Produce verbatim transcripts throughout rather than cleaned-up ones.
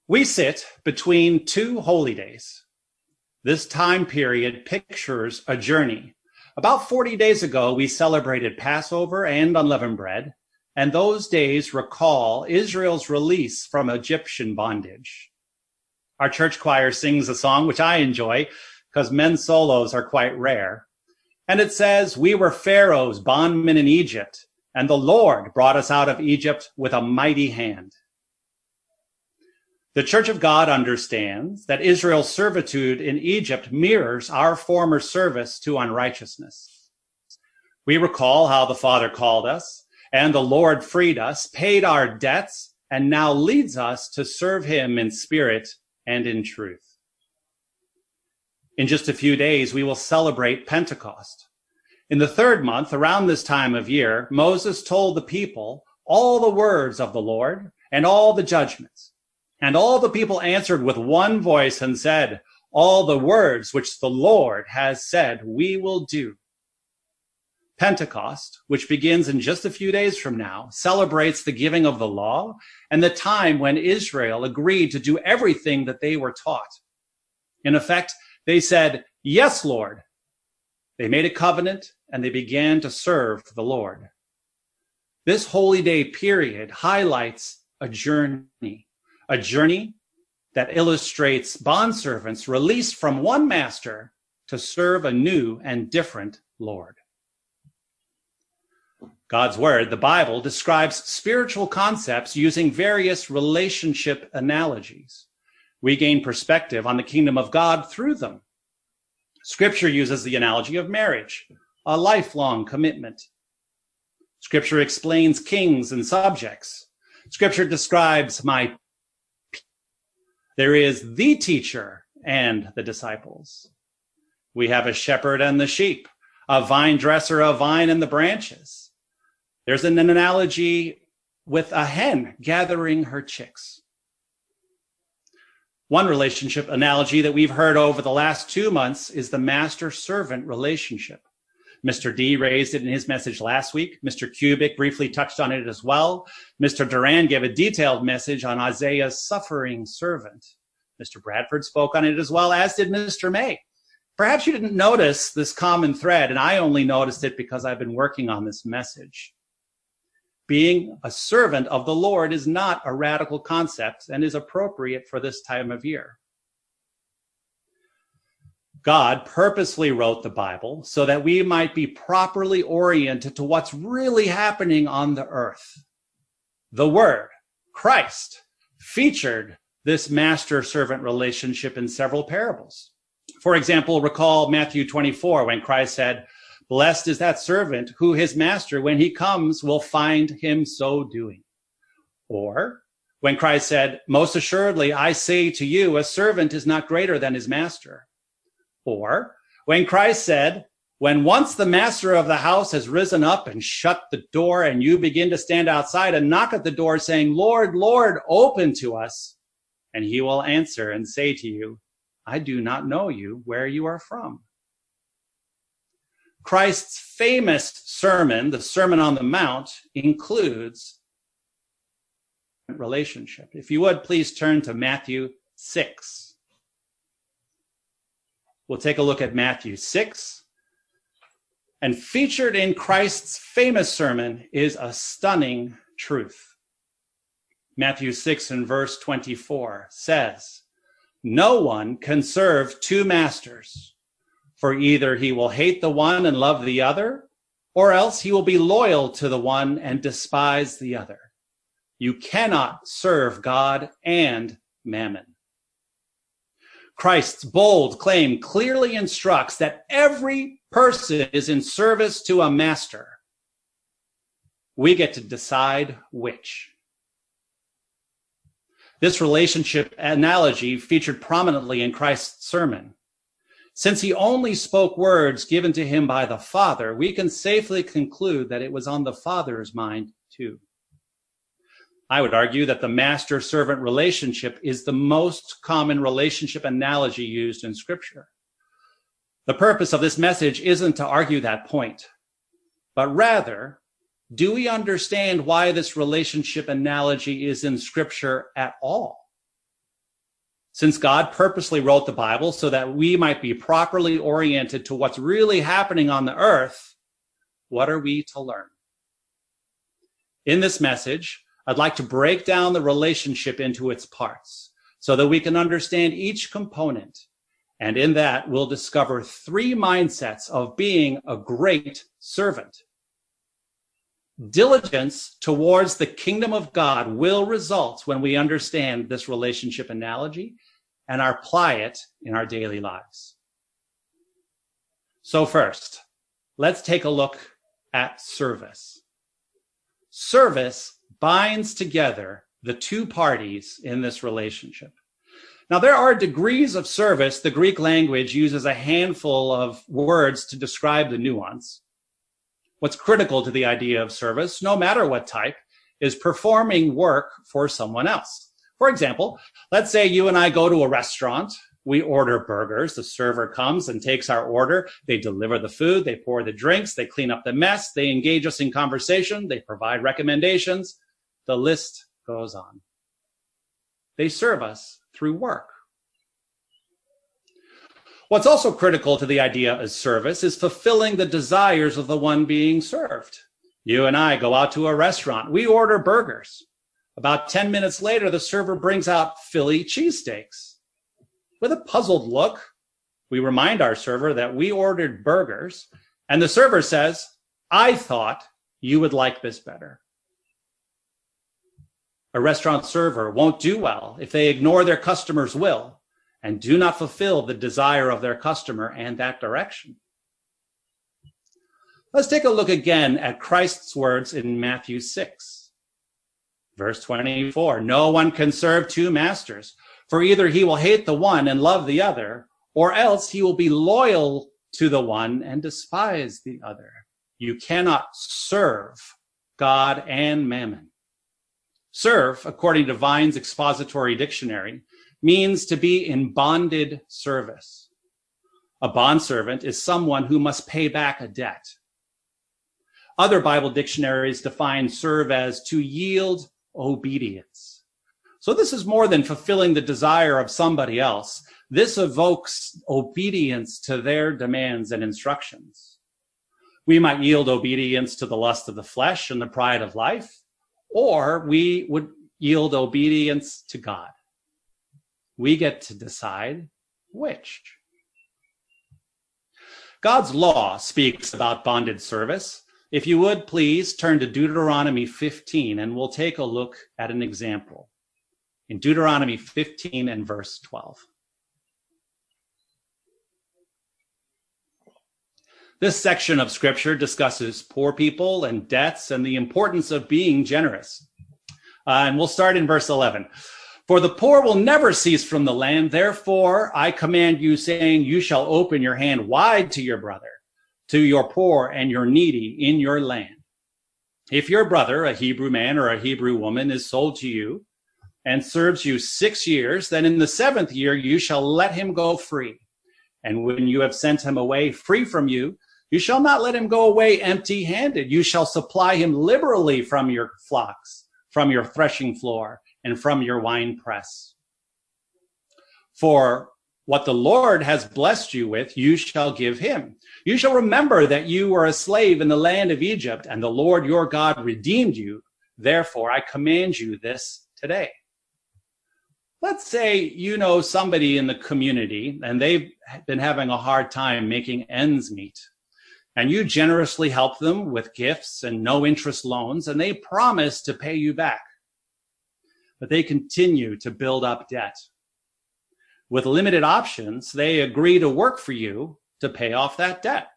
We sit between two holy days. This time period pictures a journey. About forty days ago, we celebrated Passover and unleavened bread, and those days recall Israel's release from Egyptian bondage. Our church choir sings a song, which I enjoy, because men's solos are quite rare. And it says, "We were Pharaoh's bondmen in Egypt, and the Lord brought us out of Egypt with a mighty hand." The Church of God understands that Israel's servitude in Egypt mirrors our former service to unrighteousness. We recall how the Father called us, and the Lord freed us, paid our debts, and now leads us to serve him in spirit and in truth. In just a few days, we will celebrate Pentecost. In the third month, around this time of year, Moses told the people all the words of the Lord and all the judgments. And all the people answered with one voice and said, "All the words which the Lord has said, we will do." Pentecost, which begins in just a few days from now, celebrates the giving of the law and the time when Israel agreed to do everything that they were taught. In effect, they said, "Yes, Lord." They made a covenant and they began to serve the Lord. This holy day period highlights a journey. A journey that illustrates bondservants released from one master to serve a new and different Lord. God's word, the Bible, describes spiritual concepts using various relationship analogies. We gain perspective on the kingdom of God through them. Scripture uses the analogy of marriage, a lifelong commitment. Scripture explains kings and subjects. Scripture describes my There is the teacher and the disciples. We have a shepherd and the sheep, a vine dresser, a vine and the branches. There's an analogy with a hen gathering her chicks. One relationship analogy that we've heard over the last two months is the master-servant relationship. Mister D raised it in his message last week. Mister Kubik briefly touched on it as well. Mister Duran gave a detailed message on Isaiah's suffering servant. Mister Bradford spoke on it as well, as did Mister May. Perhaps you didn't notice this common thread, and I only noticed it because I've been working on this message. Being a servant of the Lord is not a radical concept and is appropriate for this time of year. God purposely wrote the Bible so that we might be properly oriented to what's really happening on the earth. The Word, Christ, featured this master-servant relationship in several parables. For example, recall Matthew twenty-four when Christ said, "Blessed is that servant who his master, when he comes, will find him so doing." Or when Christ said, "Most assuredly, I say to you, a servant is not greater than his master." Or when Christ said, "When once the master of the house has risen up and shut the door and you begin to stand outside and knock at the door saying, 'Lord, Lord, open to us,' and he will answer and say to you, 'I do not know you, where you are from.'" Christ's famous sermon, the Sermon on the Mount, includes relationship. If you would, please turn to Matthew six. We'll take a look at Matthew six. And featured in Christ's famous sermon is a stunning truth. Matthew six and verse twenty-four says, "No one can serve two masters, for either he will hate the one and love the other, or else he will be loyal to the one and despise the other. You cannot serve God and mammon." Christ's bold claim clearly instructs that every person is in service to a master. We get to decide which. This relationship analogy featured prominently in Christ's sermon. Since he only spoke words given to him by the Father, we can safely conclude that it was on the Father's mind too. I would argue that the master-servant relationship is the most common relationship analogy used in Scripture. The purpose of this message isn't to argue that point, but rather, do we understand why this relationship analogy is in Scripture at all? Since God purposely wrote the Bible so that we might be properly oriented to what's really happening on the earth, what are we to learn? In this message, I'd like to break down the relationship into its parts so that we can understand each component. And in that, we'll discover three mindsets of being a great servant. Diligence towards the kingdom of God will result when we understand this relationship analogy and apply it in our daily lives. So first, let's take a look at service. Service binds together the two parties in this relationship. Now, there are degrees of service. The Greek language uses a handful of words to describe the nuance. What's critical to the idea of service, no matter what type, is performing work for someone else. For example, let's say you and I go to a restaurant. We order burgers. The server comes and takes our order. They deliver the food. They pour the drinks. They clean up the mess. They engage us in conversation. They provide recommendations. The list goes on. They serve us through work. What's also critical to the idea of service is fulfilling the desires of the one being served. You and I go out to a restaurant. We order burgers. About ten minutes later, the server brings out Philly cheesesteaks. With a puzzled look, we remind our server that we ordered burgers, and the server says, "I thought you would like this better." A restaurant server won't do well if they ignore their customer's will and do not fulfill the desire of their customer and that direction. Let's take a look again at Christ's words in Matthew six, verse twenty-four. No one can serve two masters, for either he will hate the one and love the other, or else he will be loyal to the one and despise the other. You cannot serve God and mammon. Serve, according to Vine's Expository Dictionary, means to be in bonded service. A bondservant is someone who must pay back a debt. Other Bible dictionaries define serve as to yield obedience. So this is more than fulfilling the desire of somebody else. This evokes obedience to their demands and instructions. We might yield obedience to the lust of the flesh and the pride of life, or we would yield obedience to God. We get to decide which. God's law speaks about bonded service. If you would, please turn to Deuteronomy fifteen, and we'll take a look at an example. In Deuteronomy fifteen and verse twelve. This section of scripture discusses poor people and debts and the importance of being generous. Uh, and we'll start in verse eleven. For the poor will never cease from the land. Therefore, I command you, saying, you shall open your hand wide to your brother, to your poor and your needy in your land. If your brother, a Hebrew man or a Hebrew woman, is sold to you and serves you six years, then in the seventh year you shall let him go free. And when you have sent him away free from you, you shall not let him go away empty-handed. You shall supply him liberally from your flocks, from your threshing floor, and from your winepress. For what the Lord has blessed you with, you shall give him. You shall remember that you were a slave in the land of Egypt, and the Lord your God redeemed you. Therefore, I command you this today. Let's say you know somebody in the community, and they've been having a hard time making ends meet. And you generously help them with gifts and no-interest loans, and they promise to pay you back. But they continue to build up debt. With limited options, they agree to work for you to pay off that debt.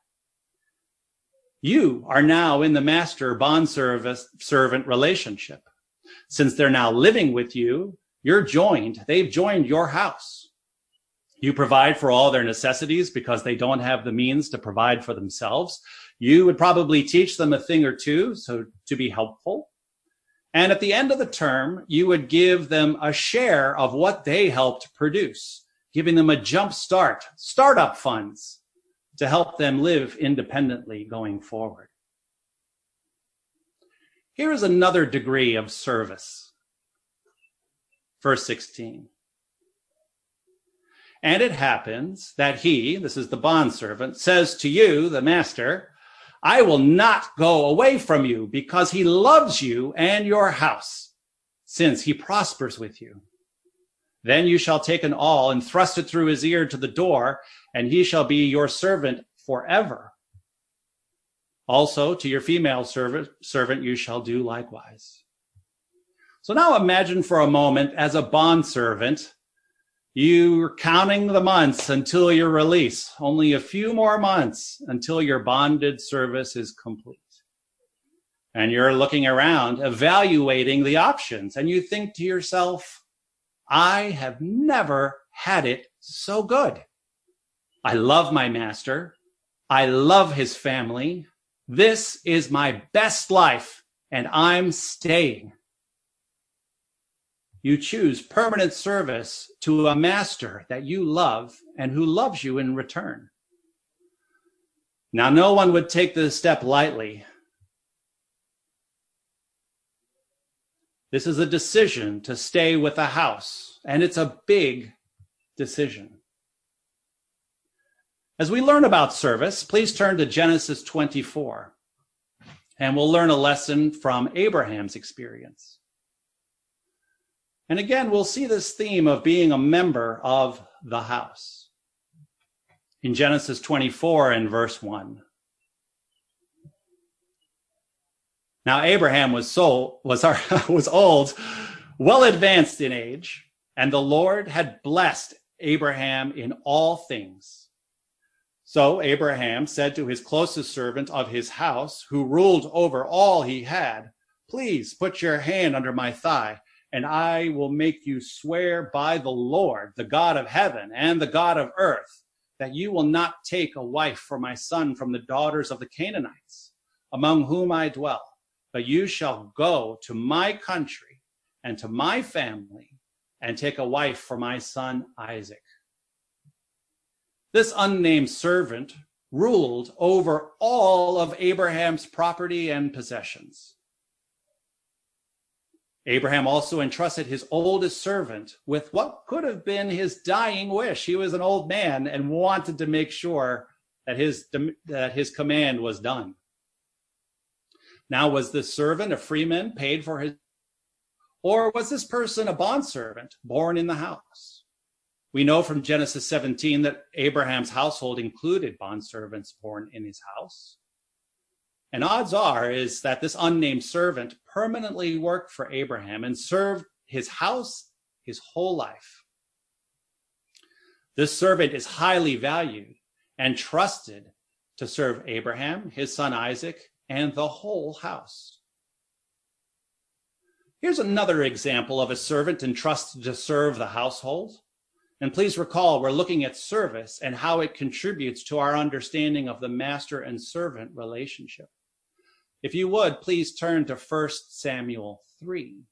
You are now in the master bond service servant relationship. Since they're now living with you, you're joined, they've joined your house. You provide for all their necessities because they don't have the means to provide for themselves. You would probably teach them a thing or two, so to be helpful. And at the end of the term, you would give them a share of what they helped produce, giving them a jump start, startup funds to help them live independently going forward. Here is another degree of service. Verse sixteen. And it happens that he, this is the bondservant, says to you, the master, I will not go away from you because he loves you and your house, since he prospers with you. Then you shall take an awl and thrust it through his ear to the door, and he shall be your servant forever. Also, to your female servant, servant you shall do likewise. So now imagine for a moment, as a bondservant, you're counting the months until your release, only a few more months until your bonded service is complete. And you're looking around, evaluating the options, and you think to yourself, I have never had it so good. I love my master. I love his family. This is my best life, and I'm staying. You choose permanent service to a master that you love and who loves you in return. Now, no one would take this step lightly. This is a decision to stay with a house, and it's a big decision. As we learn about service, please turn to Genesis twenty-four, and we'll learn a lesson from Abraham's experience. And again, we'll see this theme of being a member of the house. In Genesis twenty-four and verse one. Now Abraham was so was our, was old, well advanced in age, and the Lord had blessed Abraham in all things. So Abraham said to his closest servant of his house, who ruled over all he had, please put your hand under my thigh, and I will make you swear by the Lord, the God of heaven and the God of earth, that you will not take a wife for my son from the daughters of the Canaanites, among whom I dwell, but you shall go to my country and to my family and take a wife for my son Isaac. This unnamed servant ruled over all of Abraham's property and possessions. Abraham also entrusted his oldest servant with what could have been his dying wish. He was an old man and wanted to make sure that his, that his command was done. Now, was this servant a freeman paid for his, or was this person a bondservant born in the house? We know from Genesis seventeen that Abraham's household included bondservants born in his house. And odds are is that this unnamed servant permanently worked for Abraham and served his house his whole life. This servant is highly valued and trusted to serve Abraham, his son Isaac, and the whole house. Here's another example of a servant entrusted to serve the household. And please recall, we're looking at service and how it contributes to our understanding of the master and servant relationship. If you would, please turn to First Samuel three.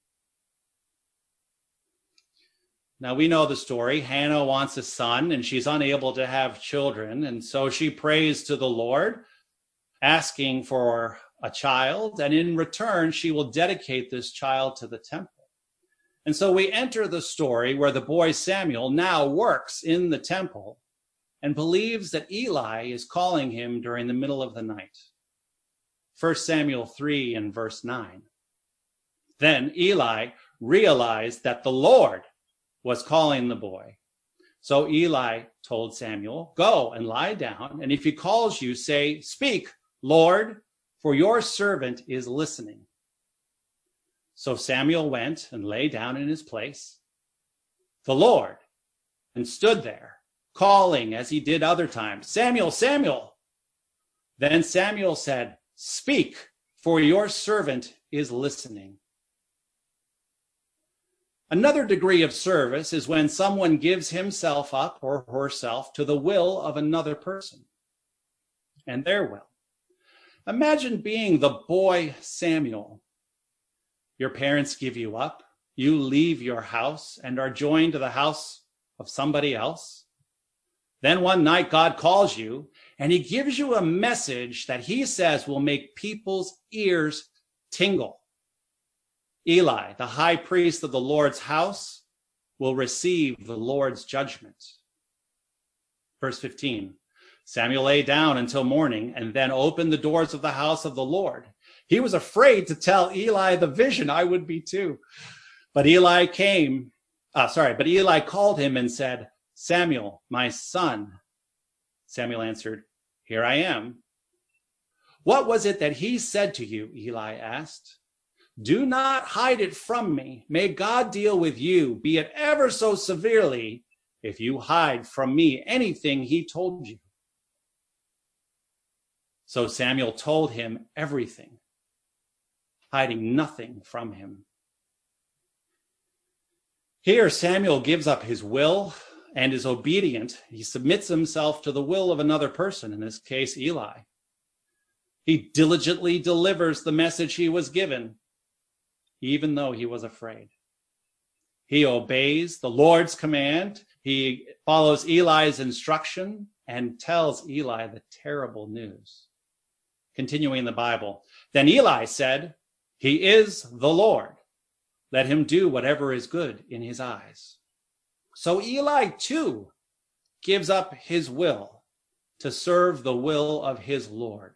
Now, we know the story. Hannah wants a son, and she's unable to have children. And so she prays to the Lord, asking for a child. And in return, she will dedicate this child to the temple. And so we enter the story where the boy Samuel now works in the temple and believes that Eli is calling him during the middle of the night. First Samuel three and verse nine. Then Eli realized that the Lord was calling the boy. So Eli told Samuel, go and lie down, and if he calls you, say, speak, Lord, for your servant is listening. So Samuel went and lay down in his place, the Lord, and stood there, calling as he did other times, Samuel, Samuel. Then Samuel said, speak, for your servant is listening. Another degree of service is when someone gives himself up or herself to the will of another person and their will. Imagine being the boy Samuel. Your parents give you up, you leave your house and are joined to the house of somebody else. Then one night God calls you and he gives you a message that he says will make people's ears tingle. Eli, the high priest of the Lord's house, will receive the Lord's judgment. Verse fifteen, Samuel lay down until morning and then opened the doors of the house of the Lord. He was afraid to tell Eli the vision. I would be too. But Eli came, uh, sorry, but Eli called him and said, Samuel, my son. Samuel answered, here I am. What was it that he said to you? Eli asked. Do not hide it from me. May God deal with you, be it ever so severely, if you hide from me anything he told you. So Samuel told him everything, hiding nothing from him. Here, Samuel gives up his will and is obedient. He submits himself to the will of another person, in this case, Eli. He diligently delivers the message he was given, even though he was afraid. He obeys the Lord's command. He follows Eli's instruction and tells Eli the terrible news. Continuing the Bible, then Eli said, he is the Lord. Let him do whatever is good in his eyes. So Eli too gives up his will to serve the will of his Lord.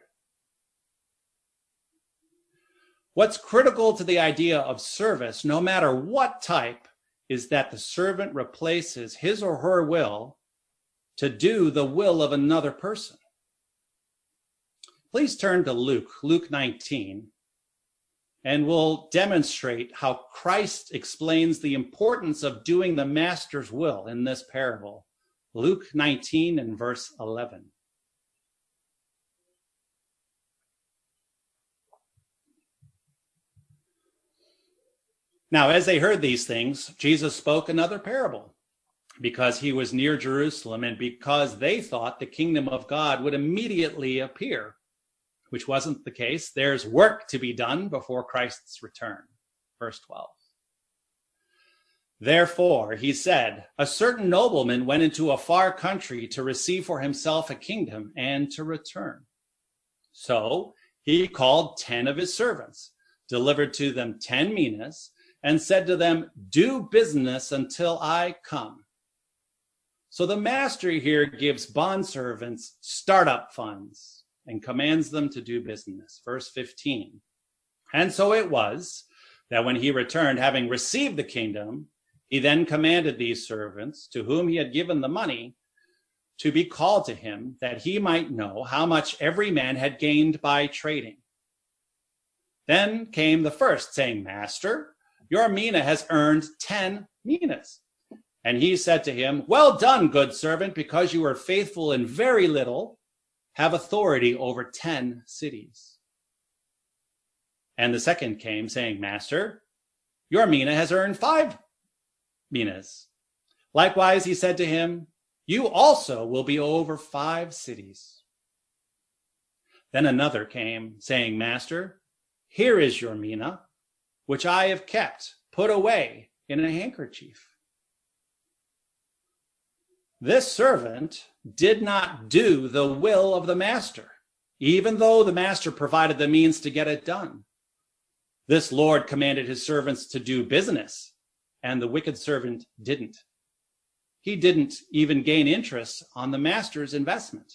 What's critical to the idea of service, no matter what type, is that the servant replaces his or her will to do the will of another person. Please turn to Luke, Luke nineteen, and we'll demonstrate how Christ explains the importance of doing the master's will in this parable. Luke nineteen and verse eleven. Now, as they heard these things, Jesus spoke another parable, because he was near Jerusalem and because they thought the kingdom of God would immediately appear, which wasn't the case. There's work to be done before Christ's return. Verse twelve. Therefore, he said, a certain nobleman went into a far country to receive for himself a kingdom and to return. So he called ten of his servants, delivered to them ten minas, and said to them, do business until I come. So the master here gives bondservants startup funds and commands them to do business. Verse fifteen. And so it was that when he returned, having received the kingdom, he then commanded these servants, to whom he had given the money, to be called to him, that he might know how much every man had gained by trading. Then came the first, saying, Master, your mina has earned ten minas. And he said to him, well done, good servant, because you were faithful in very little, have authority over ten cities. And the second came, saying, Master, your mina has earned five minas. Likewise, he said to him, you also will be over five cities. Then another came, saying, Master, here is your mina, which I have kept, put away in a handkerchief. This servant did not do the will of the master, even though the master provided the means to get it done. This Lord commanded his servants to do business, and the wicked servant didn't. He didn't even gain interest on the master's investment.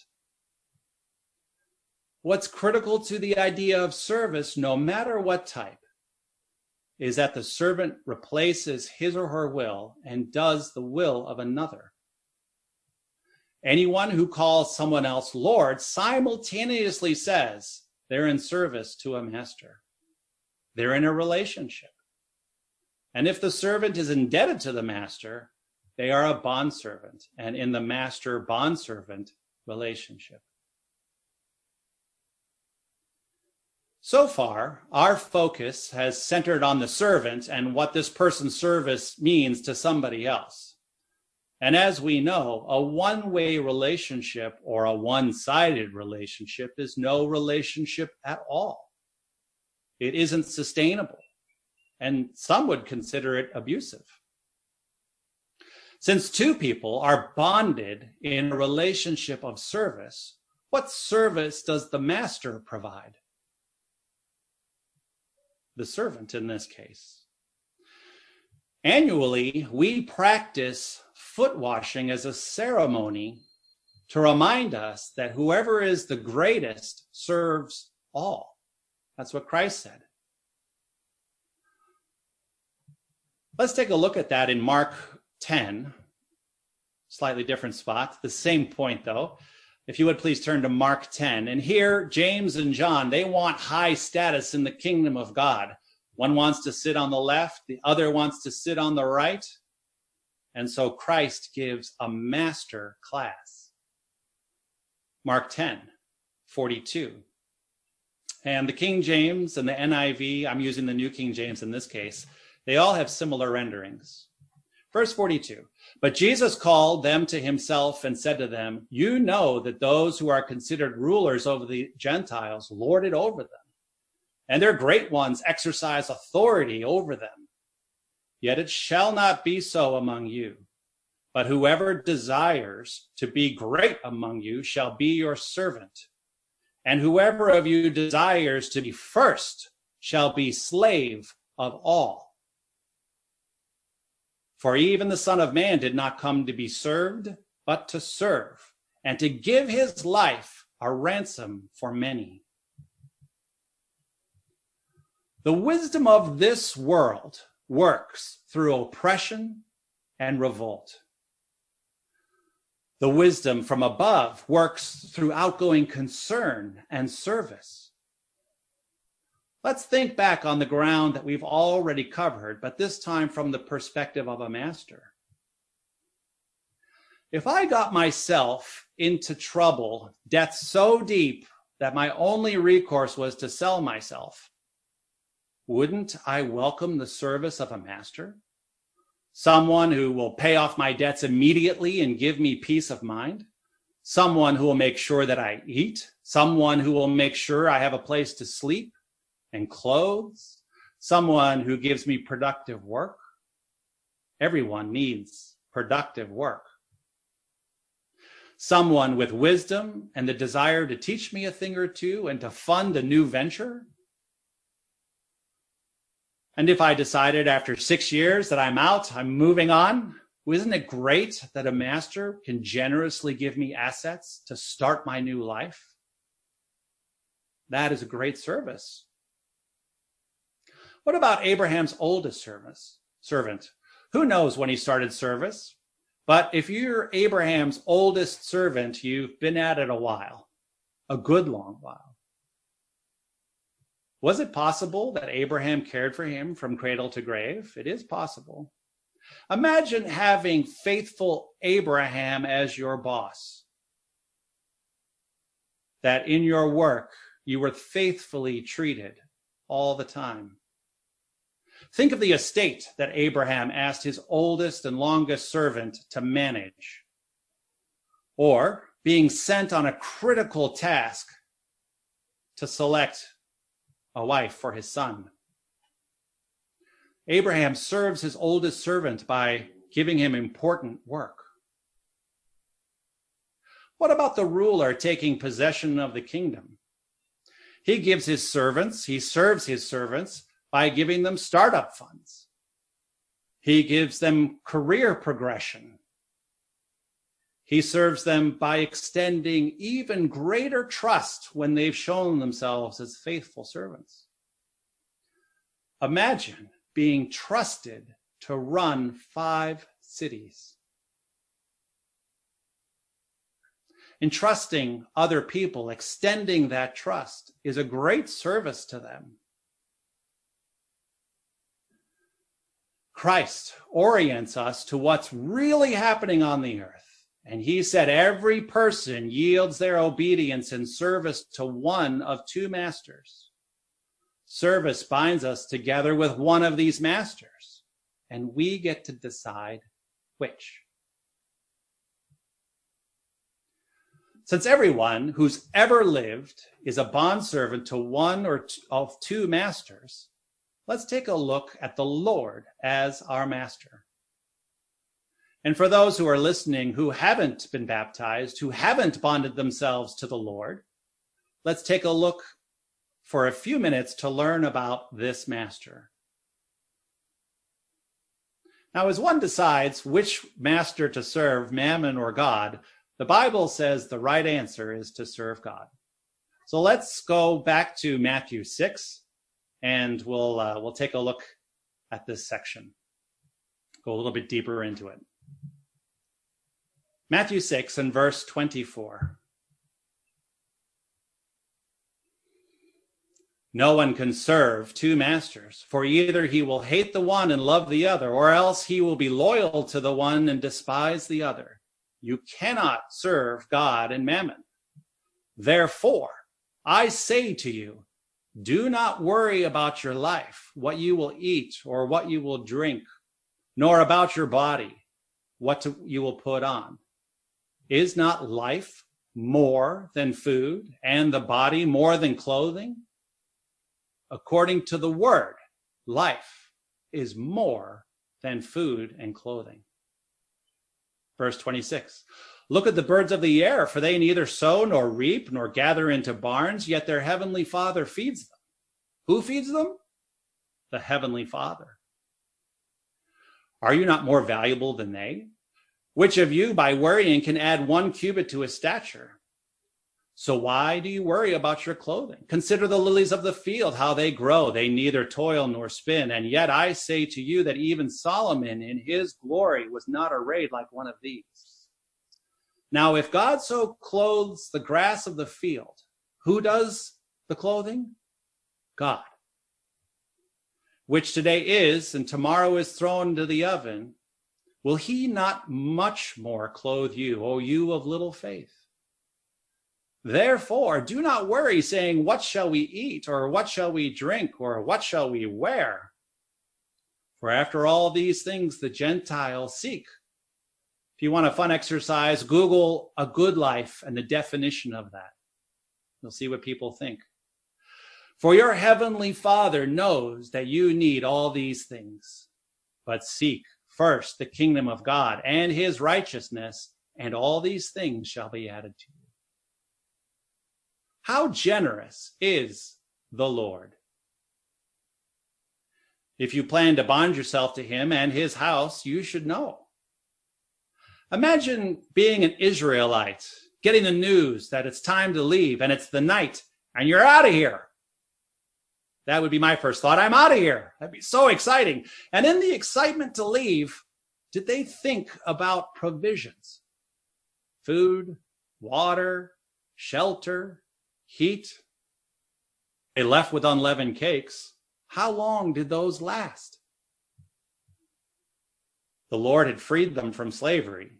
What's critical to the idea of service, no matter what type, is that the servant replaces his or her will and does the will of another. Anyone who calls someone else Lord simultaneously says they're in service to a master. They're in a relationship. And if the servant is indebted to the master, they are a bondservant, and in the master-bondservant relationship. So far, our focus has centered on the servant and what this person's service means to somebody else. And as we know, a one-way relationship or a one-sided relationship is no relationship at all. It isn't sustainable, and some would consider it abusive. Since two people are bonded in a relationship of service, what service does the master provide? The servant in this case. Annually, we practice foot washing as a ceremony to remind us that whoever is the greatest serves all. That's what Christ said. Let's take a look at that in Mark ten, slightly different spot, the same point though. If you would please turn to Mark ten. And here, James and John, they want high status in the kingdom of God. One wants to sit on the left, the other wants to sit on the right. And so Christ gives a master class. Mark ten, forty-two. And the King James and the N I V, I'm using the New King James in this case, they all have similar renderings. Verse forty-two, but Jesus called them to himself and said to them, you know that those who are considered rulers over the Gentiles lord it over them, and their great ones exercise authority over them. Yet it shall not be so among you. But whoever desires to be great among you shall be your servant. And whoever of you desires to be first shall be slave of all. For even the Son of Man did not come to be served, but to serve, and to give his life a ransom for many. The wisdom of this world works through oppression and revolt. The wisdom from above works through outgoing concern and service. Let's think back on the ground that we've already covered, but this time from the perspective of a master. If I got myself into trouble, debt so deep that my only recourse was to sell myself, wouldn't I welcome the service of a master? Someone who will pay off my debts immediately and give me peace of mind? Someone who will make sure that I eat? Someone who will make sure I have a place to sleep and clothes? Someone who gives me productive work? Everyone needs productive work. Someone with wisdom and the desire to teach me a thing or two and to fund a new venture? And if I decided after six years that I'm out, I'm moving on, isn't it great that a master can generously give me assets to start my new life? That is a great service. What about Abraham's oldest service, servant? Who knows when he started service? But if you're Abraham's oldest servant, you've been at it a while, a good long while. Was it possible that Abraham cared for him from cradle to grave? It is possible. Imagine having faithful Abraham as your boss. That in your work, you were faithfully treated all the time. Think of the estate that Abraham asked his oldest and longest servant to manage. Or being sent on a critical task to select a wife for his son. Abraham serves his oldest servant by giving him important work. What about the ruler taking possession of the kingdom? He gives his servants, he serves his servants by giving them startup funds. He gives them career progression. He serves them by extending even greater trust when they've shown themselves as faithful servants. Imagine being trusted to run five cities. Entrusting other people, extending that trust is a great service to them. Christ orients us to what's really happening on the earth. And he said every person yields their obedience and service to one of two masters. Service binds us together with one of these masters, and we get to decide which. Since everyone who's ever lived is a bondservant to one or two of two masters, let's take a look at the Lord as our master. And for those who are listening who haven't been baptized, who haven't bonded themselves to the Lord, let's take a look for a few minutes to learn about this master. Now, as one decides which master to serve, Mammon or God, The Bible says the right answer is to serve God. So let's go back to Matthew six, and we'll uh, we'll take a look at this section. Go a little bit deeper into it. Matthew six and verse twenty-four. No one can serve two masters, for either he will hate the one and love the other, or else he will be loyal to the one and despise the other. You cannot serve God and mammon. Therefore, I say to you, do not worry about your life, what you will eat or what you will drink, nor about your body, what to, you will put on. Is not life more than food, and the body more than clothing? According to the word, life is more than food and clothing. Verse twenty-six, look at the birds of the air, for they neither sow nor reap nor gather into barns, yet their heavenly Father feeds them. Who feeds them? The heavenly Father. Are you not more valuable than they? Which of you, by worrying, can add one cubit to his stature? So why do you worry about your clothing? Consider the lilies of the field, how they grow. They neither toil nor spin. And yet I say to you that even Solomon in his glory was not arrayed like one of these. Now, if God so clothes the grass of the field, who does the clothing? God. Which today is and tomorrow is thrown into the oven. Will he not much more clothe you, O you of little faith? Therefore, do not worry, saying, what shall we eat, or what shall we drink, or what shall we wear? For after all these things the Gentiles seek. If you want a fun exercise, Google a good life and the definition of that. You'll see what people think. For your heavenly Father knows that you need all these things. But seek first the kingdom of God and his righteousness, and all these things shall be added to you. How generous is the Lord? If you plan to bond yourself to him and his house, you should know. Imagine being an Israelite, getting the news that it's time to leave and it's the night and you're out of here. That would be my first thought. I'm out of here. That'd be so exciting. And in the excitement to leave, did they think about provisions? Food, water, shelter, heat. They left with unleavened cakes. How long did those last? The Lord had freed them from slavery.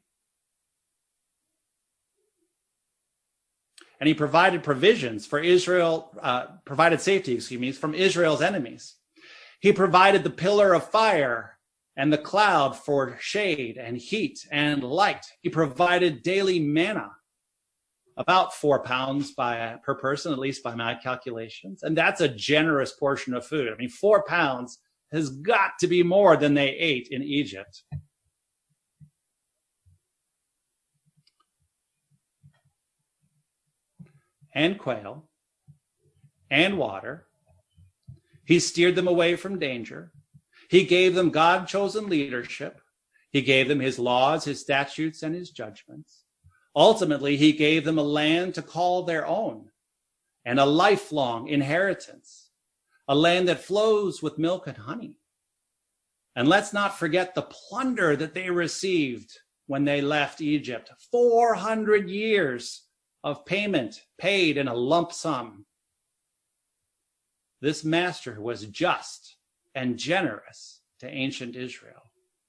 And he provided provisions for Israel, uh, provided safety, excuse me, from Israel's enemies. He provided the pillar of fire and the cloud for shade and heat and light. He provided daily manna, about four pounds by per person, at least by my calculations. And that's a generous portion of food. I mean, four pounds has got to be more than they ate in Egypt. And quail and water. He steered them away from danger. He gave them God-chosen leadership. He gave them his laws, his statutes, and his judgments. Ultimately, he gave them a land to call their own and a lifelong inheritance, a land that flows with milk and honey. And let's not forget the plunder that they received when they left Egypt. four hundred years of payment paid in a lump sum. This master was just and generous to ancient Israel.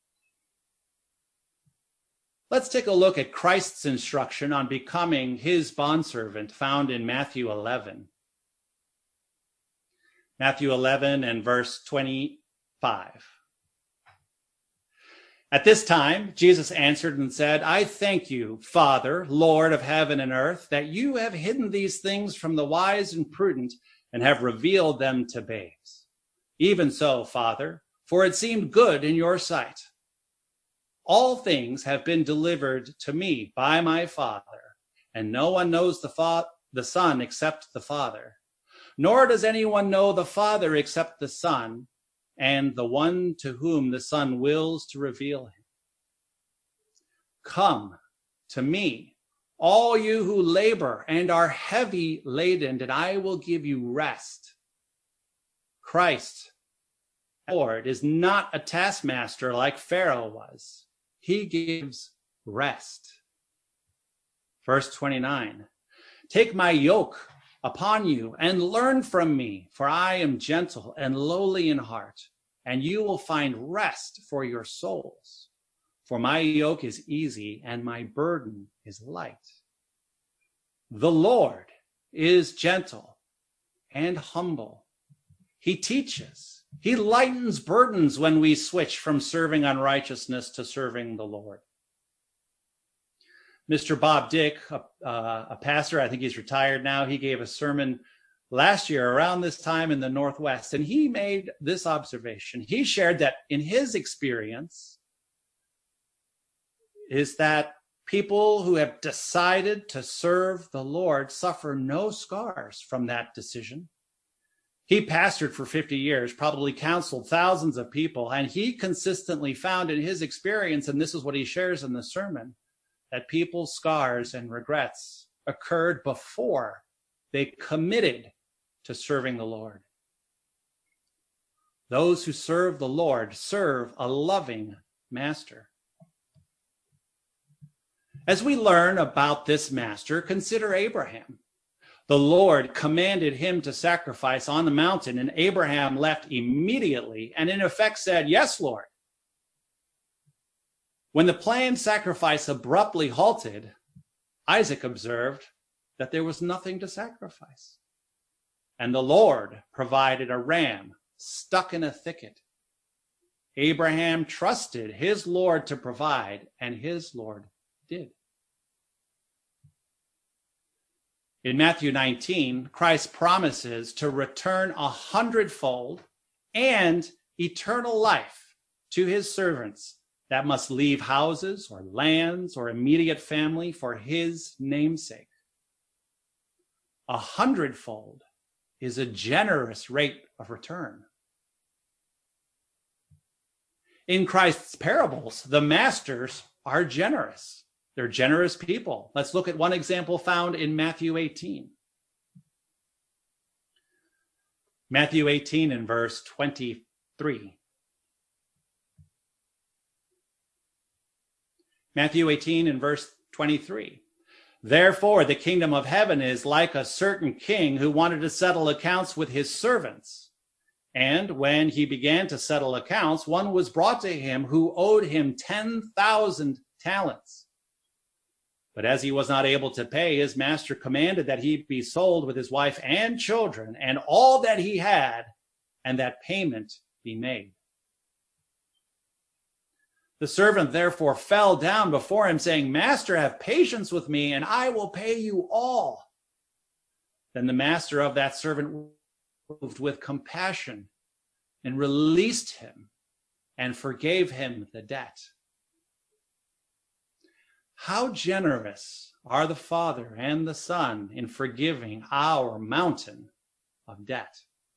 Let's take a look at Christ's instruction on becoming his bondservant found in Matthew eleven. Matthew eleven and verse twenty-five. At this time, Jesus answered and said, I thank you, Father, Lord of heaven and earth, that you have hidden these things from the wise and prudent and have revealed them to babes. Even so, Father, for it seemed good in your sight. All things have been delivered to me by my Father, and no one knows the, fa- the Son except the Father, nor does anyone know the Father except the Son, and the one to whom the Son wills to reveal him. Come to me, all you who labor and are heavy laden, and I will give you rest. Christ, Lord, is not a taskmaster like Pharaoh was. He gives rest. Verse twenty-nine, take my yoke upon you and learn from me, for I am gentle and lowly in heart, and you will find rest for your souls. For my yoke is easy and my burden is light. The Lord is gentle and humble. He teaches. He lightens burdens when we switch from serving unrighteousness to serving the Lord. Mister Bob Dick, a, uh, a pastor, I think he's retired now, he gave a sermon last year around this time in the Northwest, and he made this observation. He shared that in his experience is that people who have decided to serve the Lord suffer no scars from that decision. He pastored for fifty years, probably counseled thousands of people, and he consistently found in his experience, and this is what he shares in the sermon, that people's scars and regrets occurred before they committed to serving the Lord. Those who serve the Lord serve a loving master. As we learn about this master, consider Abraham. The Lord commanded him to sacrifice on the mountain, and Abraham left immediately and in effect said, "Yes, Lord." When the planned sacrifice abruptly halted, Isaac observed that there was nothing to sacrifice. And the Lord provided a ram stuck in a thicket. Abraham trusted his Lord to provide, and his Lord did. In Matthew nineteen, Christ promises to return a hundredfold and eternal life to his servants that must leave houses or lands or immediate family for his namesake. A hundredfold is a generous rate of return. In Christ's parables, the masters are generous. They're generous people. Let's look at one example found in Matthew eighteen. Matthew eighteen and verse twenty-three. Matthew eighteen and verse twenty-three. Therefore, the kingdom of heaven is like a certain king who wanted to settle accounts with his servants. And when he began to settle accounts, one was brought to him who owed him ten thousand talents. But as he was not able to pay, his master commanded that he be sold with his wife and children and all that he had, and that payment be made. The servant therefore fell down before him, saying, "Master, have patience with me, and I will pay you all." Then the master of that servant, moved with compassion, and released him and forgave him the debt. How generous are the Father and the Son in forgiving our mountain of debt.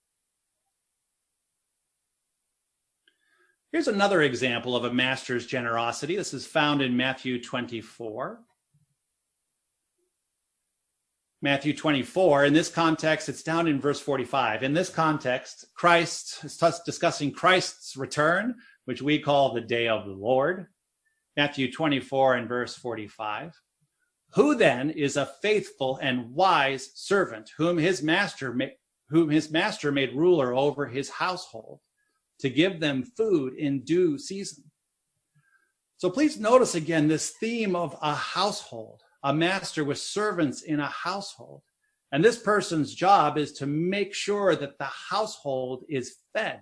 Here's another example of a master's generosity. This is found in Matthew twenty-four. Matthew twenty-four, in this context, it's down in verse forty-five. In this context, Christ is discussing Christ's return, which we call the day of the Lord. Matthew twenty-four and verse forty-five. Who then is a faithful and wise servant whom his master ma- whom his master made ruler over his household to give them food in due season? So please notice again this theme of a household, a master with servants in a household. And this person's job is to make sure that the household is fed.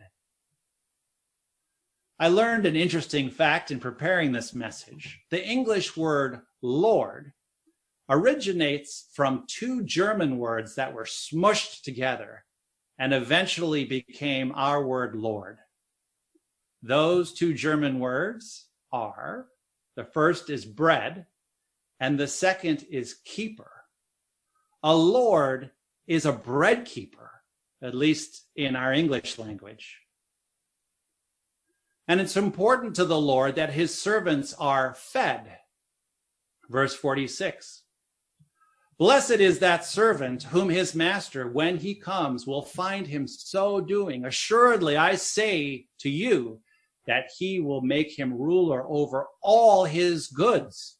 I learned an interesting fact in preparing this message. The English word Lord originates from two German words that were smushed together and eventually became our word Lord. Those two German words are, the first is bread, and the second is keeper. A Lord is a bread keeper, at least in our English language. And it's important to the Lord that his servants are fed. Verse forty-six, Blessed is that servant whom his master, when he comes, will find him so doing. Assuredly, I say to you that he will make him ruler over all his goods.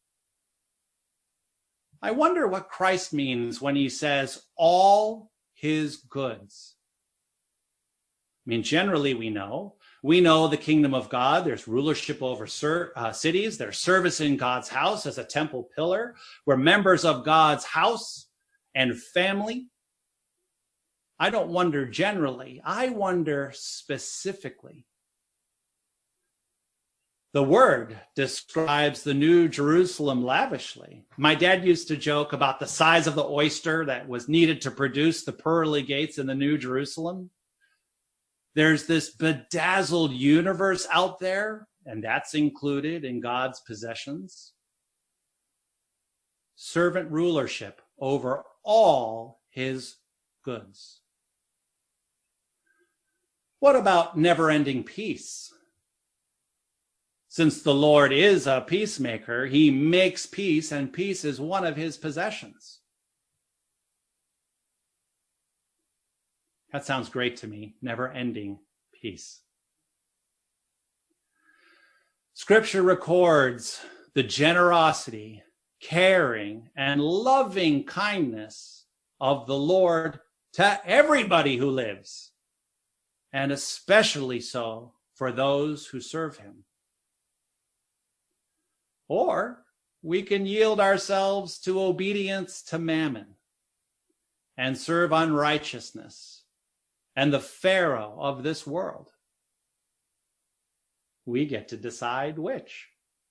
I wonder what Christ means when he says all his goods. I mean, generally we know. We know the kingdom of God. There's rulership over ser- uh, cities. There's service in God's house as a temple pillar. We're members of God's house and family. I don't wonder generally. I wonder specifically. The word describes the New Jerusalem lavishly. My dad used to joke about the size of the oyster that was needed to produce the pearly gates in the New Jerusalem. There's this bedazzled universe out there, and that's included in God's possessions. Servant rulership over all his goods. What about never-ending peace? Since the Lord is a peacemaker, he makes peace, and peace is one of his possessions. That sounds great to me, never-ending peace. Scripture records the generosity, caring, and loving kindness of the Lord to everybody who lives, and especially so for those who serve him. Or we can yield ourselves to obedience to mammon and serve unrighteousness and the Pharaoh of this world. We get to decide which.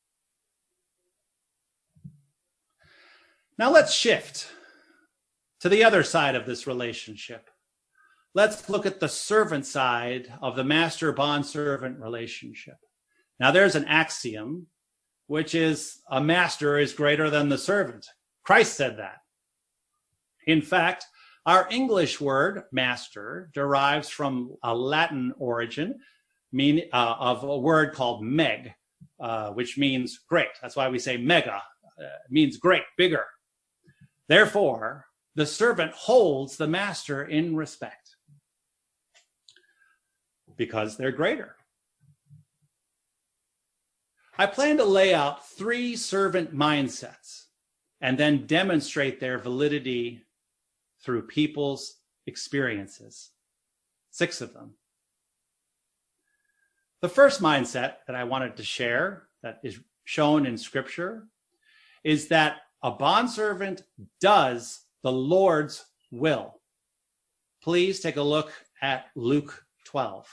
Now let's shift to the other side of this relationship. Let's look at the servant side of the master-bond-servant relationship. Now there's an axiom, which is a master is greater than the servant. Christ said that. In fact, our English word master derives from a Latin origin mean, uh, of a word called meg, uh, which means great. That's why we say mega. Uh, it means great, bigger. Therefore, the servant holds the master in respect because they're greater. I plan to lay out three servant mindsets and then demonstrate their validity through people's experiences. Six of them. The first mindset that I wanted to share that is shown in Scripture is that a bondservant does the Lord's will. Please take a look at Luke twelve.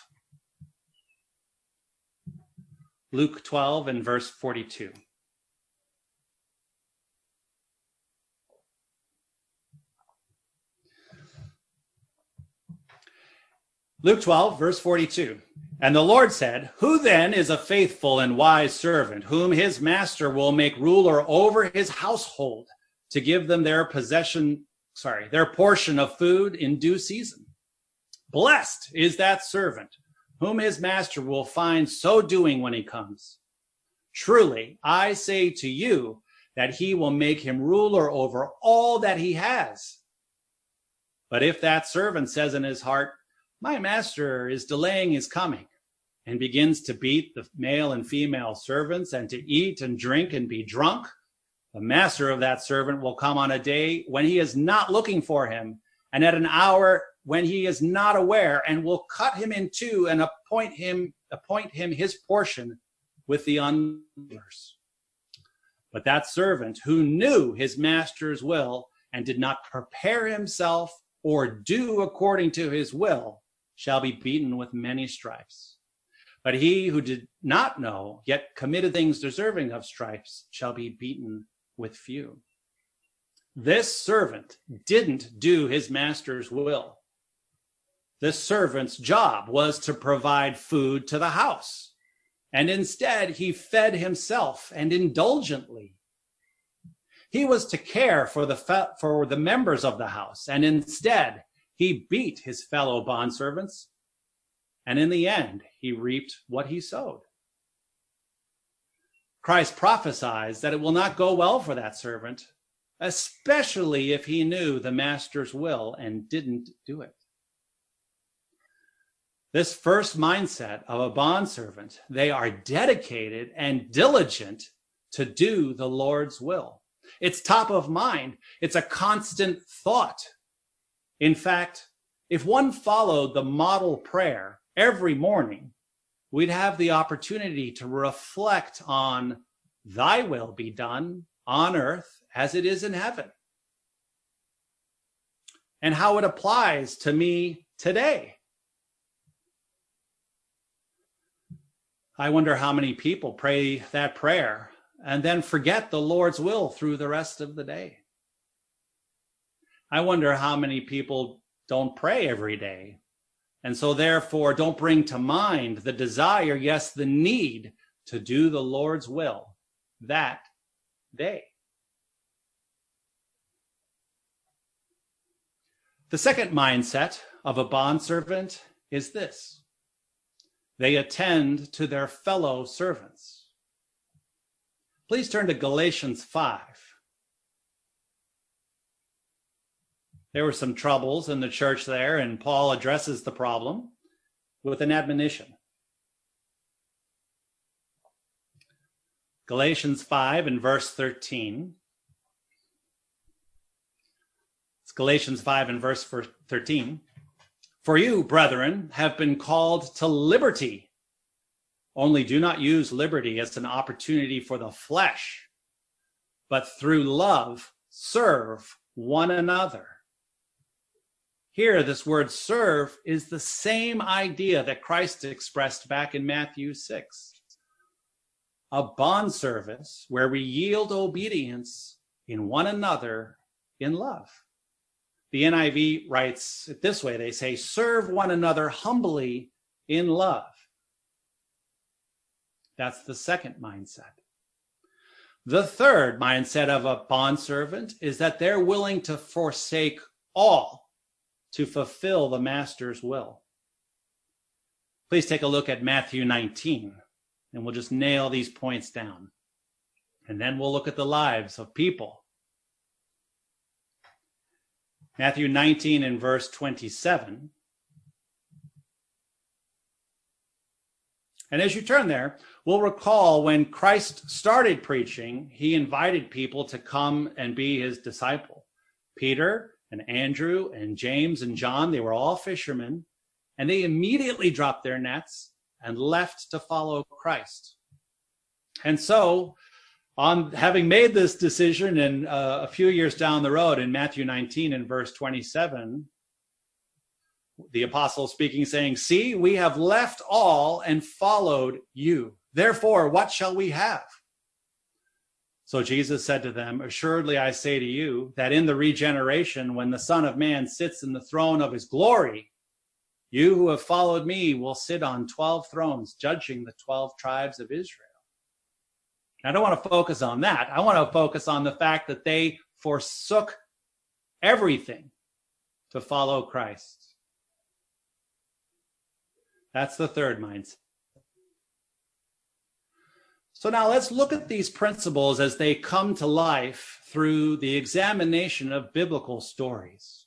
Luke twelve and verse forty-two. Luke twelve, verse forty-two. And the Lord said, "Who then is a faithful and wise servant, whom his master will make ruler over his household, to give them their possession, sorry, their portion of food in due season? Blessed is that servant, whom his master will find so doing when he comes. Truly, I say to you that he will make him ruler over all that he has. But if that servant says in his heart, 'My master is delaying his coming,' and begins to beat the male and female servants and to eat and drink and be drunk, the master of that servant will come on a day when he is not looking for him, and at an hour when he is not aware, and will cut him in two and appoint him appoint him his portion with the unbelievers. But that servant who knew his master's will and did not prepare himself or do according to his will shall be beaten with many stripes. But he who did not know, yet committed things deserving of stripes, shall be beaten with few." This servant didn't do his master's will. This servant's job was to provide food to the house, and instead he fed himself and indulgently. He was to care for the fe- for the members of the house, and instead he beat his fellow bondservants, and in the end he reaped what he sowed. Christ prophesies that it will not go well for that servant especially if he knew the master's will and didn't do it. This first mindset of a bondservant, they are dedicated and diligent to do the Lord's will. It's top of mind. It's a constant thought. In fact, if one followed the model prayer every morning, we'd have the opportunity to reflect on thy will be done on earth as it is in heaven, and how it applies to me today. I wonder how many people pray that prayer and then forget the Lord's will through the rest of the day. I wonder how many people don't pray every day, and so therefore don't bring to mind the desire, yes, the need to do the Lord's will that day. The second mindset of a bondservant is this: they attend to their fellow servants. Please turn to Galatians five. There were some troubles in the church there, and Paul addresses the problem with an admonition. Galatians five and verse thirteen. It's Galatians five and verse thirteen. For you, brethren, have been called to liberty. Only do not use liberty as an opportunity for the flesh, but through love serve one another. Here, this word serve is the same idea that Christ expressed back in Matthew six. A bondservice where we yield obedience in one another in love. The N I V writes it this way. They say, serve one another humbly in love. That's the second mindset. The third mindset of a bondservant is that they're willing to forsake all to fulfill the master's will. Please take a look at Matthew nineteen, and we'll just nail these points down. And then we'll look at the lives of people. Matthew nineteen and verse twenty-seven. And as you turn there, we'll recall when Christ started preaching, he invited people to come and be his disciple. Peter and Andrew and James and John, they were all fishermen, and they immediately dropped their nets and left to follow Christ. And so, on having made this decision, and uh, a few years down the road in Matthew nineteen and verse twenty-seven, the apostle speaking, saying, see, we have left all and followed you. Therefore, what shall we have? So Jesus said to them, assuredly I say to you that in the regeneration, when the Son of Man sits in the throne of his glory, you who have followed me will sit on twelve thrones, judging the twelve tribes of Israel. I don't want to focus on that. I want to focus on the fact that they forsook everything to follow Christ. That's the third mindset. So now let's look at these principles as they come to life through the examination of biblical stories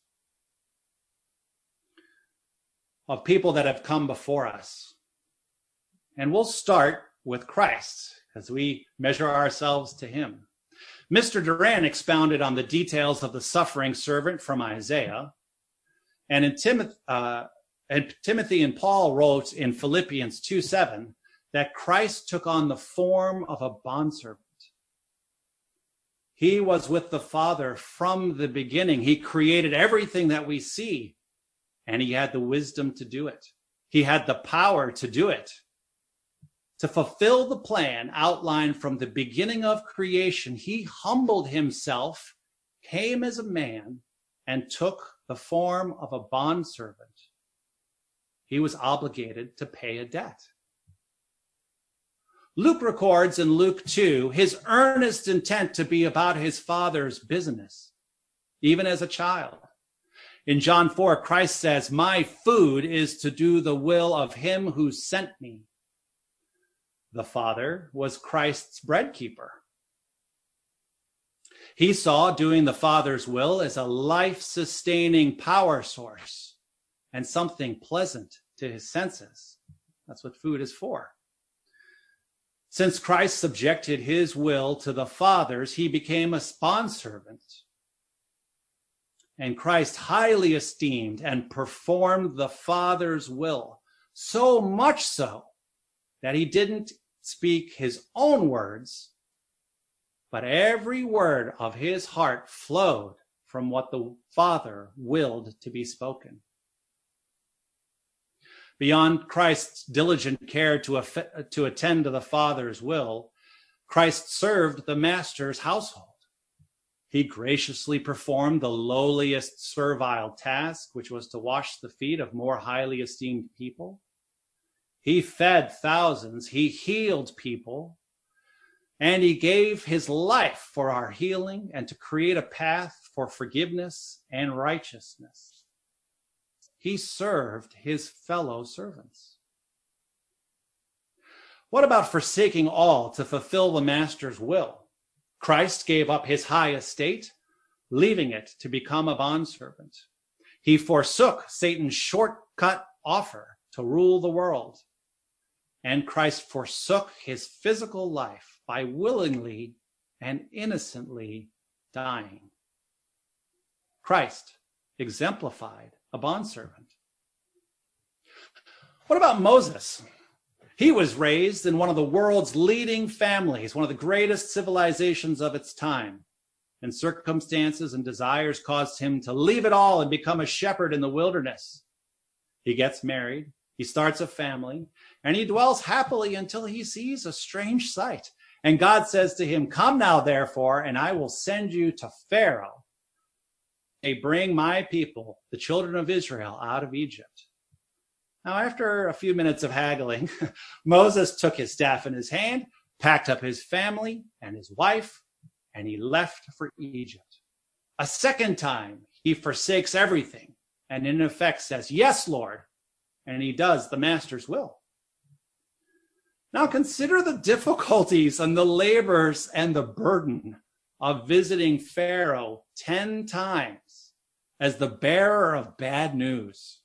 of people that have come before us. And we'll start with Christ as we measure ourselves to him. Mister Duran expounded on the details of the suffering servant from Isaiah. And in Timothy, uh, and Timothy and Paul wrote in Philippians two seven that Christ took on the form of a bondservant. He was with the Father from the beginning. He created everything that we see, and he had the wisdom to do it. He had the power to do it. To fulfill the plan outlined from the beginning of creation, he humbled himself, came as a man, and took the form of a bondservant. He was obligated to pay a debt. Luke records in Luke two his earnest intent to be about his Father's business, even as a child. In John four, Christ says, my food is to do the will of him who sent me. The Father was Christ's bread keeper. He saw doing the Father's will as a life-sustaining power source and something pleasant to his senses. That's what food is for. Since Christ subjected his will to the Father's, he became a bondservant. And Christ highly esteemed and performed the Father's will, so much so that he didn't speak his own words, but every word of his heart flowed from what the Father willed to be spoken. Beyond Christ's diligent care to, aff- to attend to the Father's will, Christ served the Master's household. He graciously performed the lowliest servile task, which was to wash the feet of more highly esteemed people. He fed thousands, he healed people, and he gave his life for our healing and to create a path for forgiveness and righteousness. He served his fellow servants. What about forsaking all to fulfill the Master's will? Christ gave up his high estate, leaving it to become a bondservant. He forsook Satan's shortcut offer to rule the world. And Christ forsook his physical life by willingly and innocently dying. Christ exemplified a bondservant. What about Moses? He was raised in one of the world's leading families, one of the greatest civilizations of its time. And circumstances and desires caused him to leave it all and become a shepherd in the wilderness. He gets married, he starts a family, and he dwells happily until he sees a strange sight. And God says to him, "Come now, therefore, and I will send you to Pharaoh. They bring my people, the children of Israel, out of Egypt." Now, after a few minutes of haggling, Moses took his staff in his hand, packed up his family and his wife, and he left for Egypt. A second time, he forsakes everything and in effect says, "Yes, Lord," and he does the Master's will. Now consider the difficulties and the labors and the burden of visiting Pharaoh ten times as the bearer of bad news.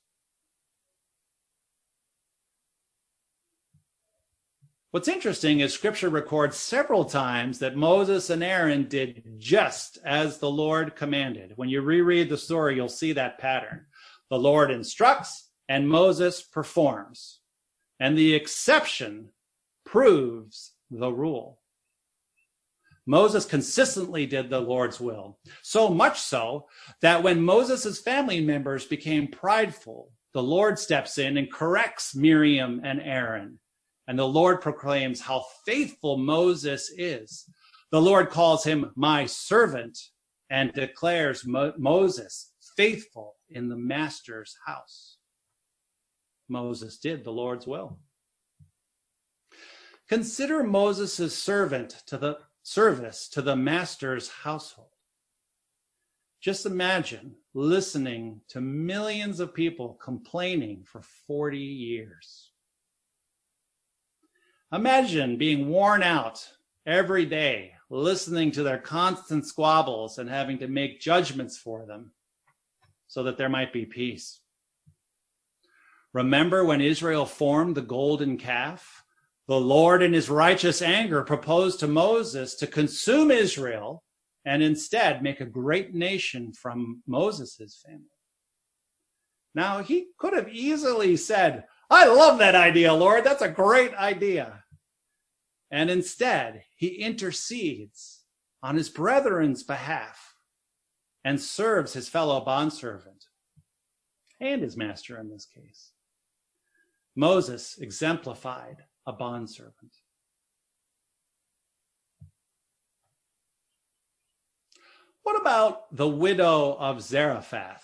What's interesting is Scripture records several times that Moses and Aaron did just as the Lord commanded. When you reread the story, you'll see that pattern. The Lord instructs and Moses performs. And the exception proves the rule. Moses consistently did the Lord's will, so much so that when Moses' family members became prideful, the Lord steps in and corrects Miriam and Aaron. And the Lord proclaims how faithful Moses is. The Lord calls him my servant and declares Mo- Moses faithful in the Master's house. Moses did the Lord's will. Consider Moses' servant to the service to the Master's household. Just imagine listening to millions of people complaining for forty years. Imagine being worn out every day, listening to their constant squabbles and having to make judgments for them so that there might be peace. Remember when Israel formed the golden calf? The Lord in his righteous anger proposed to Moses to consume Israel and instead make a great nation from Moses' family. Now, he could have easily said, "I love that idea, Lord. That's a great idea." And instead, he intercedes on his brethren's behalf and serves his fellow bondservant and his master in this case. Moses exemplified a bondservant. What about the widow of Zarephath?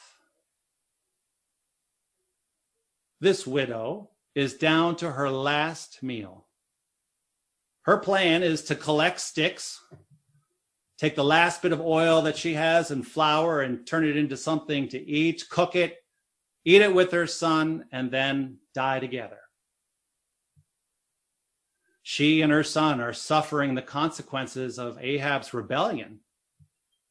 This widow is down to her last meal. Her plan is to collect sticks, take the last bit of oil that she has and flour and turn it into something to eat, cook it, eat it with her son, and then die together. She and her son are suffering the consequences of Ahab's rebellion.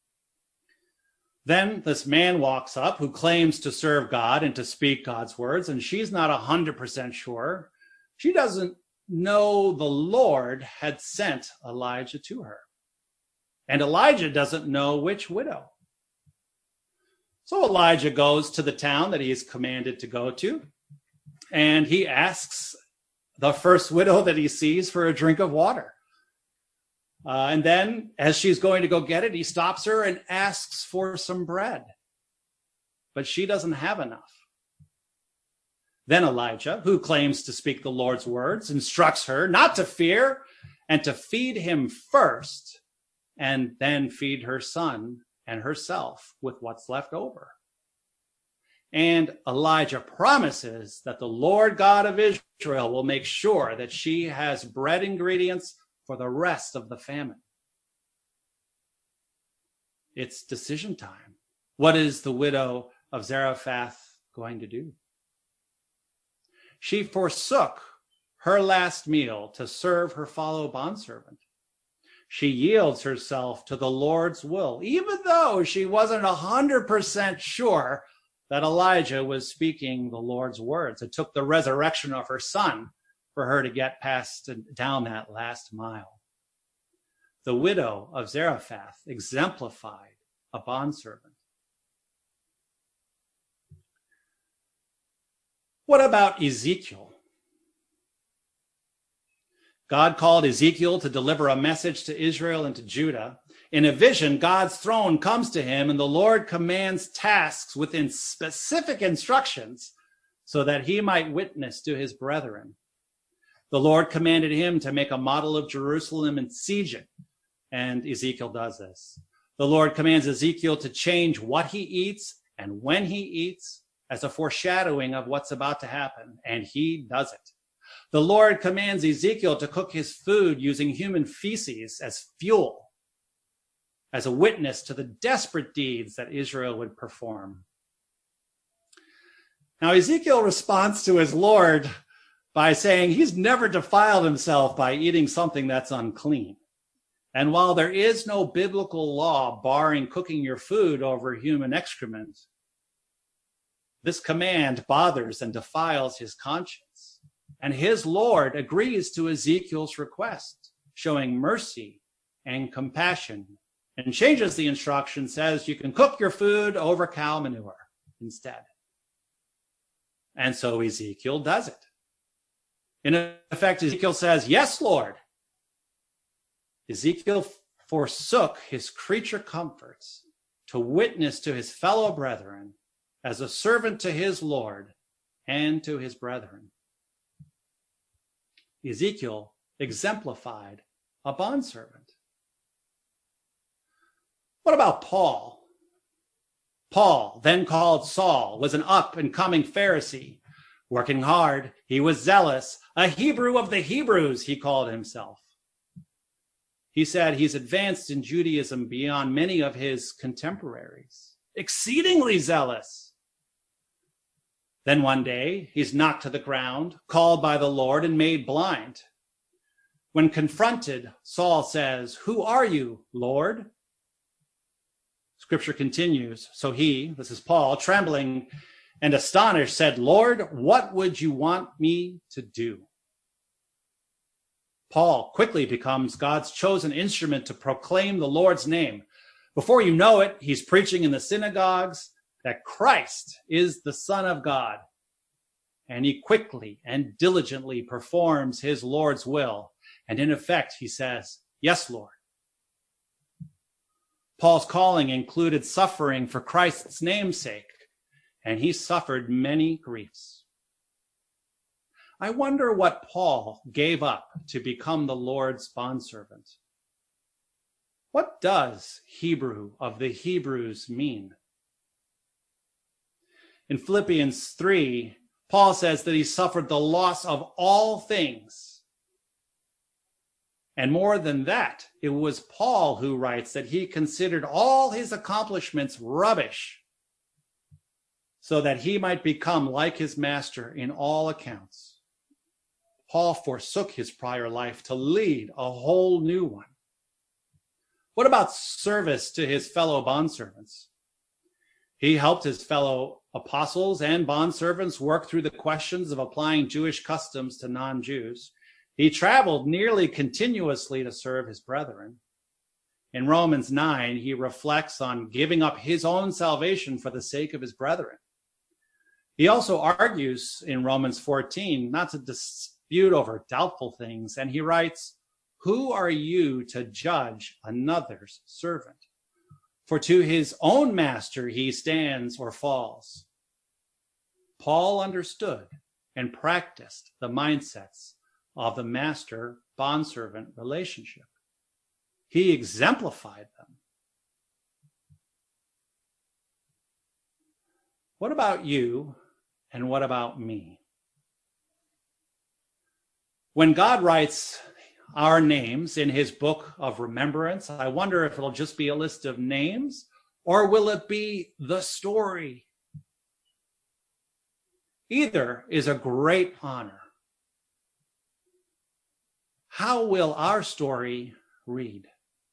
Then this man walks up who claims to serve God and to speak God's words, and she's not one hundred percent sure. She doesn't know the Lord had sent Elijah to her. And Elijah doesn't know which widow. So Elijah goes to the town that he is commanded to go to, and he asks the first widow that he sees for a drink of water. Uh, and then, as she's going to go get it, he stops her and asks for some bread. But she doesn't have enough. Then Elijah, who claims to speak the Lord's words, instructs her not to fear and to feed him first, and then feed her son and herself with what's left over. And Elijah promises that the Lord God of Israel will make sure that she has bread ingredients for the rest of the famine. It's decision time. What is the widow of Zarephath going to do? She forsook her last meal to serve her fellow bondservant. She yields herself to the Lord's will, even though she wasn't one hundred percent sure that Elijah was speaking the Lord's words. It took the resurrection of her son for her to get past down that last mile. The widow of Zarephath exemplified a bondservant. What about Ezekiel? God called Ezekiel to deliver a message to Israel and to Judah. In a vision, God's throne comes to him, and the Lord commands tasks within specific instructions so that he might witness to his brethren. The Lord commanded him to make a model of Jerusalem and siege it, and Ezekiel does this. The Lord commands Ezekiel to change what he eats and when he eats as a foreshadowing of what's about to happen, and he does it. The Lord commands Ezekiel to cook his food using human feces as fuel, as a witness to the desperate deeds that Israel would perform. Now, Ezekiel responds to his Lord by saying he's never defiled himself by eating something that's unclean. And while there is no biblical law barring cooking your food over human excrement, this command bothers and defiles his conscience. And his Lord agrees to Ezekiel's request, showing mercy and compassion, and changes the instruction, says you can cook your food over cow manure instead. And so Ezekiel does it. In effect, Ezekiel says, yes, Lord. Ezekiel forsook his creature comforts to witness to his fellow brethren as a servant to his Lord and to his brethren. Ezekiel exemplified a bondservant. What about Paul? Paul, then called Saul, was an up-and-coming Pharisee. Working hard, he was zealous, a Hebrew of the Hebrews, he called himself. He said he's advanced in Judaism beyond many of his contemporaries, exceedingly zealous. Then one day, he's knocked to the ground, called by the Lord, and made blind. When confronted, Saul says, "Who are you, Lord?" Scripture continues, so he, this is Paul, trembling and astonished, said, "Lord, what would you want me to do?" Paul quickly becomes God's chosen instrument to proclaim the Lord's name. Before you know it, he's preaching in the synagogues that Christ is the Son of God. And he quickly and diligently performs his Lord's will. And in effect, he says, "Yes, Lord." Paul's calling included suffering for Christ's name's sake, and he suffered many griefs. I wonder what Paul gave up to become the Lord's bondservant. What does Hebrew of the Hebrews mean? In Philippians three, Paul says that he suffered the loss of all things. And more than that, it was Paul who writes that he considered all his accomplishments rubbish so that he might become like his master in all accounts. Paul forsook his prior life to lead a whole new one. What about service to his fellow bondservants? He helped his fellow apostles and bondservants work through the questions of applying Jewish customs to non-Jews. He traveled nearly continuously to serve his brethren. In Romans nine, he reflects on giving up his own salvation for the sake of his brethren. He also argues in Romans fourteen not to dispute over doubtful things, and he writes, "Who are you to judge another's servant? For to his own master he stands or falls." Paul understood and practiced the mindsets of the master-bondservant relationship. He exemplified them. What about you, and what about me? When God writes our names in his book of remembrance, I wonder if it'll just be a list of names, or will it be the story? Either is a great honor. How will our story read?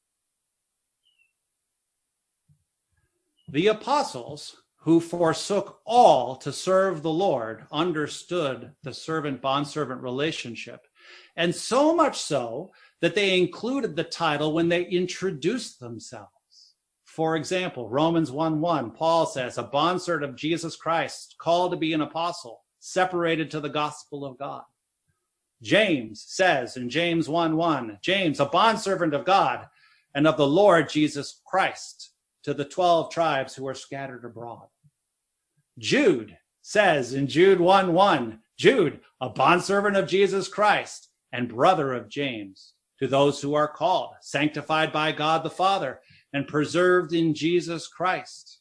The apostles who forsook all to serve the Lord understood the servant-bondservant relationship, and so much so that they included the title when they introduced themselves. For example, Romans one one, Paul says, "A bondservant of Jesus Christ, called to be an apostle, separated to the gospel of God." James says in James one one, "James, a bondservant of God and of the Lord Jesus Christ, to the twelve tribes who are scattered abroad." Jude says in Jude one one, "Jude, a bondservant of Jesus Christ and brother of James, to those who are called, sanctified by God the Father, and preserved in Jesus Christ."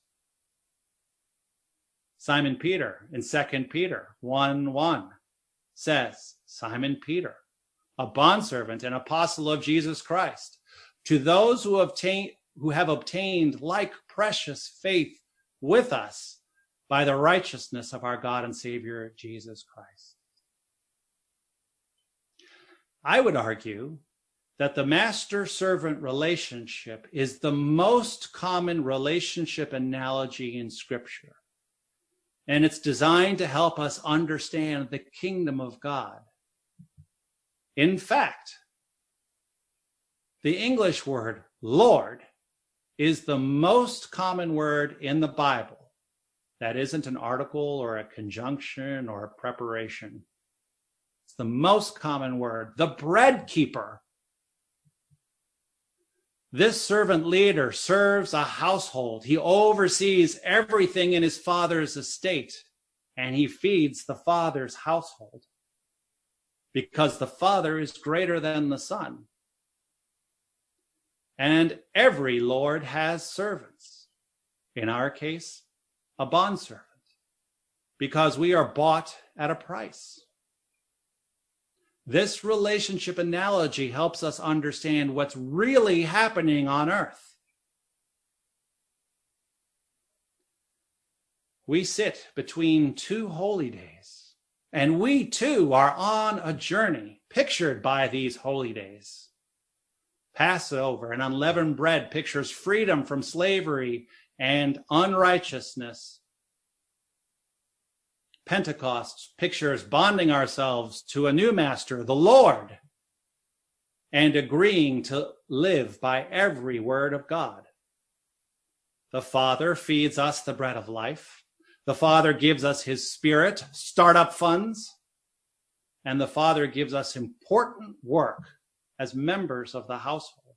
Simon Peter in Second Peter one one says, "Simon Peter, a bondservant and apostle of Jesus Christ, to those who obtain, who have obtained like precious faith with us by the righteousness of our God and Savior Jesus Christ." I would argue that the master-servant relationship is the most common relationship analogy in Scripture, and it's designed to help us understand the kingdom of God. In fact, the English word Lord is the most common word in the Bible that isn't an article or a conjunction or a preparation. It's the most common word. The bread keeper. This servant leader serves a household. He oversees everything in his father's estate, and he feeds the father's household because the Father is greater than the Son. And every Lord has servants. In our case, a bondservant, because we are bought at a price. This relationship analogy helps us understand what's really happening on earth. We sit between two holy days, and we too are on a journey pictured by these holy days. Passover and unleavened bread pictures freedom from slavery and unrighteousness. Pentecost pictures bonding ourselves to a new master, the Lord, and agreeing to live by every word of God. The Father feeds us the bread of life. The Father gives us his Spirit, startup funds, and the Father gives us important work as members of the household.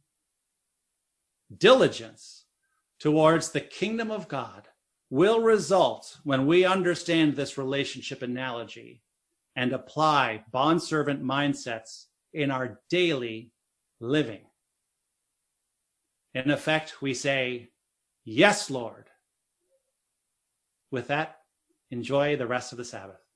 Diligence towards the kingdom of God will result when we understand this relationship analogy and apply bondservant mindsets in our daily living. In effect, we say, "Yes, Lord." With that, enjoy the rest of the Sabbath.